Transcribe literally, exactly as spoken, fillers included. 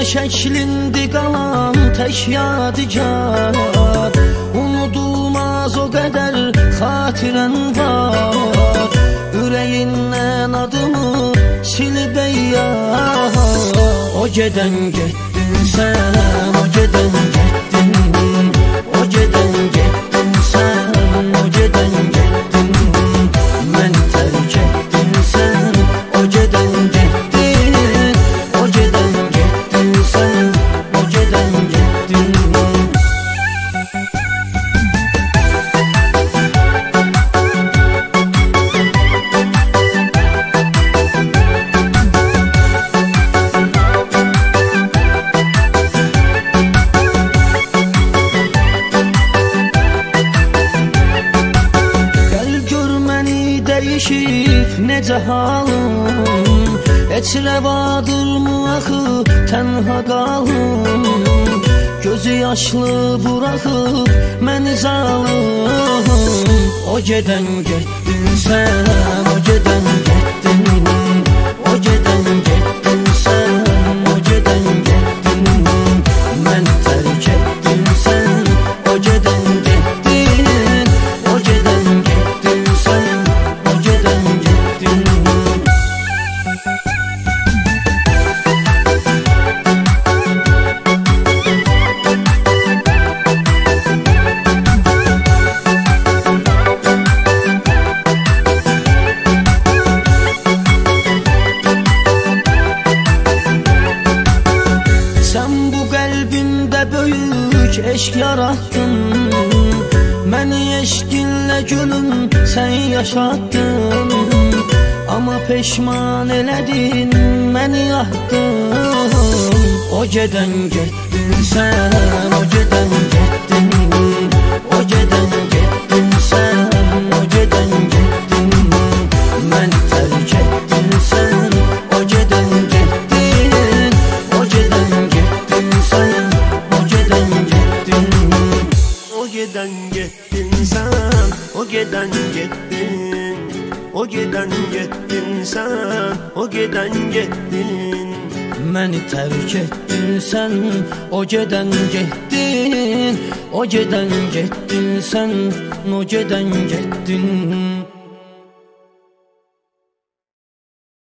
şəklindi qalan tək yadigar. Unudulmaz o qədər xatirən var, ürəyindən adımı silib eyyar. O gedən getdin sən, o gedən getdin, o gedən getdin sən, o gedən getdin, məni tərk etdin sən, o gedən getdin, o gedən getdin sən, o gedən getdin. Dəyişib necə halım, heç rəvadırmı axı tənha qalım. Gözü yaşlı buraxıb məni zalım. O gedən getdin sən, o gedən getdin, o gedən getdin sən, o gedən getdin, məni tərk etdin sən, o gedən getdin, o gedən getdin sən. Böyük eşq yarattın, məni eşqinlə gülüm sən yaşatdın. Amma peşman elədin, məni yahdın. O gedən getdin sən, o gedən getdin, o gedən getdin sən, o gedən getdin, məni tərk etdin sən, o gedən getdin, o gedən getdin sən. O gedən getdin sən, o gedən getdin, o gedən getdin sən, o gedən getdin. Məni tərk etdin sən, o gedən getdin, o gedən getdin sən, o gedən getdin.